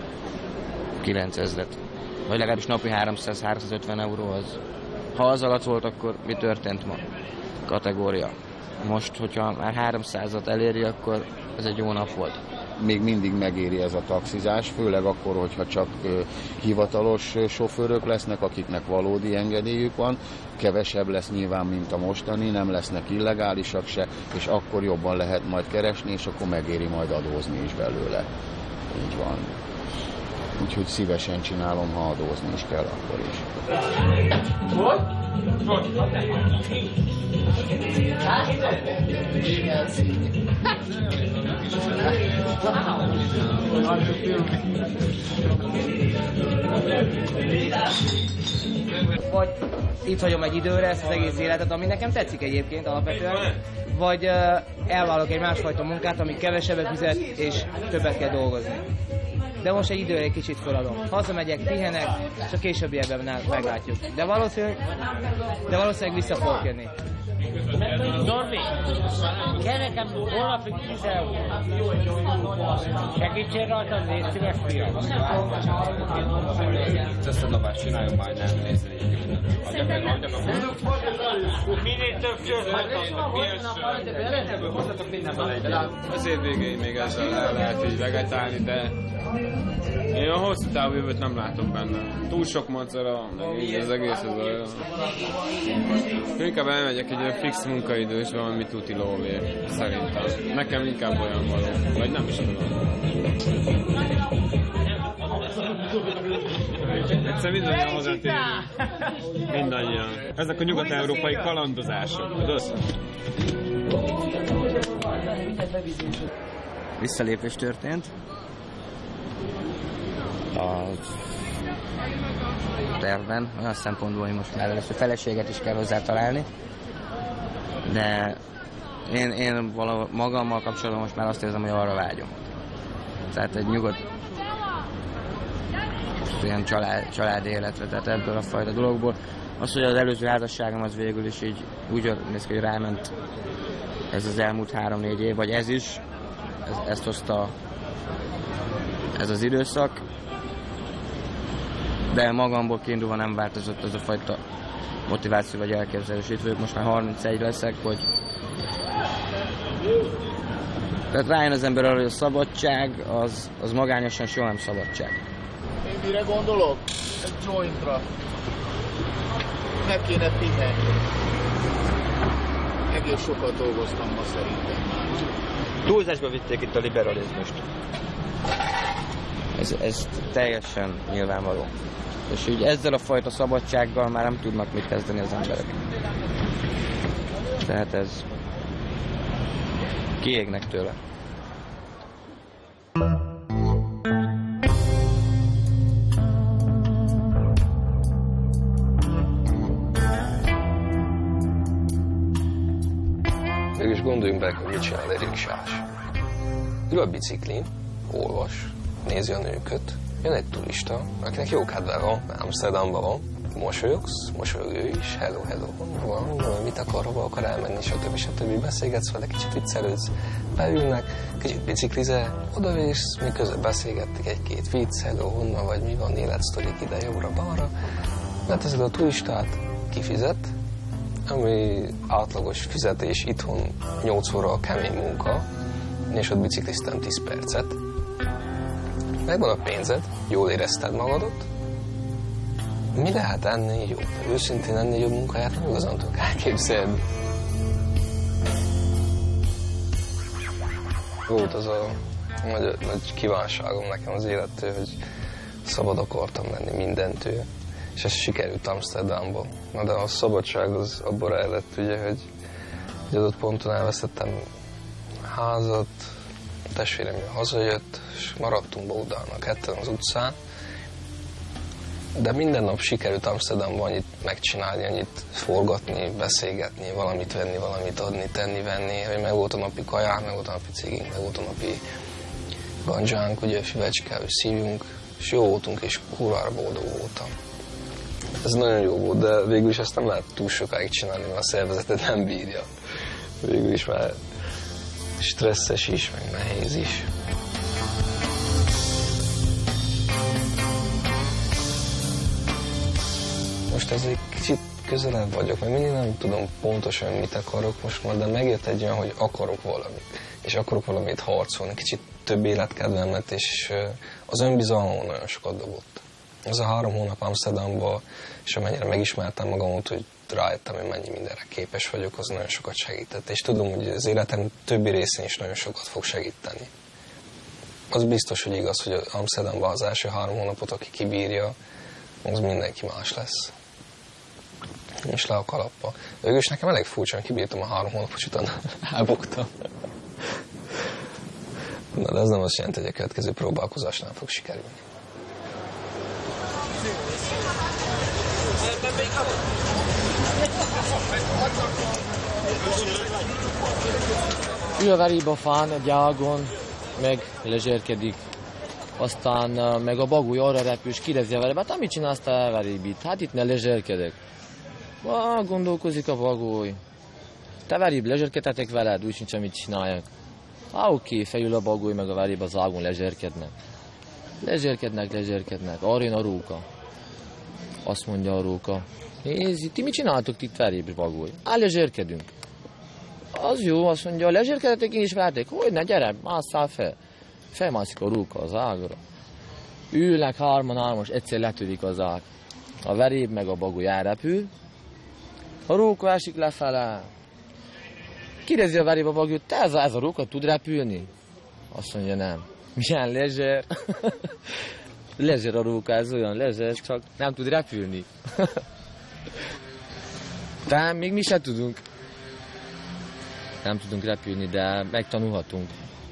kilencezret. Vagy legalábbis napi háromszáz-háromszázötven euró az. Ha az alatt volt, akkor mi történt ma? Kategória. Most, hogyha már háromszázat eléri, akkor ez egy jó nap volt. Még mindig megéri ez a taxizás, főleg akkor, hogyha csak hivatalos sofőrök lesznek, akiknek valódi engedélyük van. Kevesebb lesz nyilván, mint a mostani, nem lesznek illegálisak se, és akkor jobban lehet majd keresni, és akkor megéri majd adózni is belőle. Így van. Úgyhogy szívesen csinálom, ha adózni is kell, akkor is. Vagy itt hagyom egy időre ezt az egész életet, ami nekem tetszik egyébként alapvetően, vagy uh, elvállalok egy másfajta munkát, ami kevesebbet fizet és többet kell dolgozni. De most egy időre egy kicsit feladom. Hazamegyek, pihenek, és a későbbiekben meglátjuk. De valószínűleg, de valószínűleg vissza fogok jönni. Norbi, kell nekem holnapig tíz euró. Segítsél rajtam, légy szíves, fiam. Ezt a dobást csináljon már, nem nézni így. Adjak meg, adjak a búzt. Minél többször hoztatok mindenben egyet. Az év végéig még ezzel el lehet így vegetálni, de én a hosszú távú jövőt nem látok benne. Túl sok macera, meg így az egész az olyan. Inkább elmegyek egy olyan fix munkaidős valami tuti lóvé, szerintem. Nekem inkább olyan való, vagy nem is tudom. Egyszer mindannyian hozzátérünk. Mindannyian. Ezek a nyugat-európai kalandozások, tudod? Visszalépés történt. A tervben, olyan szempontból, hogy most már először feleséget is kell hozzá találni, de én, én valahol magammal kapcsolatban most már azt érzem, hogy arra vágyom. Tehát egy nyugodt ilyen család, családi életre, tehát ebből a fajta dologból. Az, hogy az előző házasságom az végül is így úgy néz ki, hogy ráment ez az elmúlt három-négy év, vagy ez is, ez, ezt hozta ez az időszak, de magamból kiindulva nem változott az a fajta motiváció vagy elképzelés. Itt vagyok, most már harmincegy leszek, hogy tehát rájön az ember arra, hogy a szabadság az, az magányosan soha nem szabadság. Én mire gondolok? Egy jointra. Meg kéne pihenni. Egész sokat dolgoztam ma szerintem már. Túlzásba vitték itt a liberalizmust. Ez, ez teljesen nyilvánvaló. És így ezzel a fajta szabadsággal már nem tudnak mit kezdeni az emberek. Tehát ez kiégnek tőle. Mégis gondoljunk bele, hogy mit csinál egy riksás. Ül a biciklin, olvas, nézi a nőköt. Jön egy turista, akinek jó kedve van, Amsterdamban van. Mosolyogsz, mosolyog ő is, hello, hello, van, mit akar, hova akar elmenni, stb. stb. Beszélgetsz vele, kicsit viccelődsz, beülnek, kicsit biciklizel, odavész, miközben beszélgettek egy-két vicc, hello, honnan vagy, mi van, életsztorik ide, jobbra-balra. Leteszed a turistát, kifizet, ami átlagos fizetés itthon nyolc óra a kemény munka, és ott bicikliztem tíz percet. Megvan a pénzed, jól érezted magadot. Mi lehet ennél jobb? Őszintén ennél jobb munkáját nem igazán tudok elképzelni. Volt az a nagy, nagy kívánságom nekem az élettől, hogy szabad akartam lenni mindentől. És ez sikerült Amsterdamban. Na de a szabadság az abban rejlett, ugye, hogy egy adott ponton elvesztettem házat, a testvérem hazajött, és maradtunk Bódalnak ketten az utcán. De minden nap sikerült Amsterdamban annyit megcsinálni, annyit forgatni, beszélgetni, valamit venni, valamit adni, tenni, venni, hogy meg volt a napi kajánk, meg volt a napi cigink, meg volt a napi gandzsánk, ugye füvecske, hogy szívjunk, és jó voltunk, és kurvára boldog voltam. Ez nagyon jó volt, de végül is ezt nem lehet túl sokáig csinálni, mert a szervezetet nem bírja. Végül is már stresszes is, meg nehéz is. Most ez egy kicsit közelebb vagyok, mert mindig nem tudom pontosan, mit akarok most már, de megjött egy olyan, hogy akarok valamit, és akarok valamit harcolni, kicsit több életkedvem lett, és az önbizalmam nagyon sokat dobott. Az a három hónap Amsterdamban, és amennyire megismertem magamot, hogy rájöttem, hogy mennyi mindenre képes vagyok, az nagyon sokat segített, és tudom, hogy az életem többi részén is nagyon sokat fog segíteni. Az biztos, hogy igaz, hogy Amsterdamban az első három hónapot, aki kibírja, az mindenki más lesz. És le a kalappa. Végül is nekem elég furcsa, hogy kibírtam a három hónapot, és utána elbuktam. Na, de ez nem azt jelenti, hogy a következő próbálkozás nem fog sikerülni. Ül a verébe fán, egy ágon, meg lezsérkedik. Aztán uh, meg a bagoly arra repül, és kérdezi a verébe, hát mit csinálsz te verébit? Hát itt ne lezsérkedek. Ah, gondolkozik a bagoly. Te veréb, lezsérkedhetek veled, úgy sincs, mit csináljak. Á, oké, fejül a bagoly, meg a verébe az ágon lezsérkednek. Lezsérkednek, lezsérkednek. Arra jön a róka. Azt mondja a róka. Nézd, ti mit csináltok itt veréb, bagoly? Á, lezsérkedünk. Az jó, azt mondja, lezsérkedetek, én is verték. Hogyne, gyere, másszál fel. Felmászik a róka az ágra. Ülnek hárman, hármas, egyszer letörik az ág. A veréb meg a bagoly elrepül. A róka esik lefele. Kérdezi a veréb a bagolyt, te ez a, ez a róka tud repülni? Azt mondja, nem. Milyen lezsér? Lezsér a róka, ez olyan lezsér, csak nem tud repülni. De még mi se tudunk. Nem tudunk repülni, de megtanulhatunk.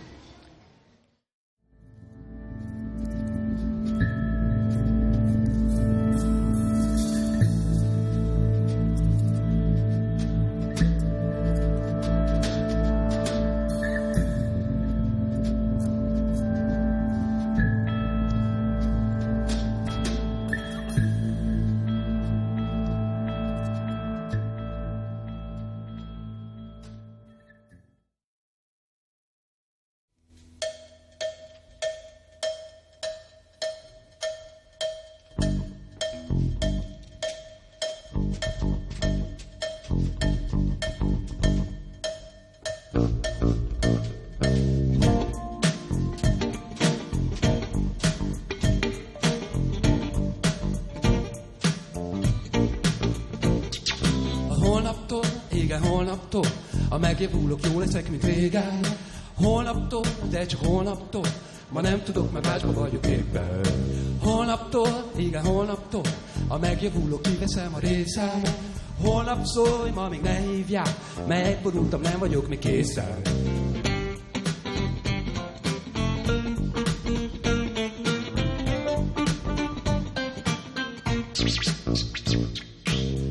Holnaptól, igen, holnaptól, a megjavulok, jó leszek, mint régen. Holnaptól, de csak holnaptól, ma nem tudok, mert másba vagyok éppen. Holnaptól, igen, holnaptól, a megjavulok, kiveszem a részem. Holnap szólj, ma még ne hívják, megborultam, nem vagyok még készen.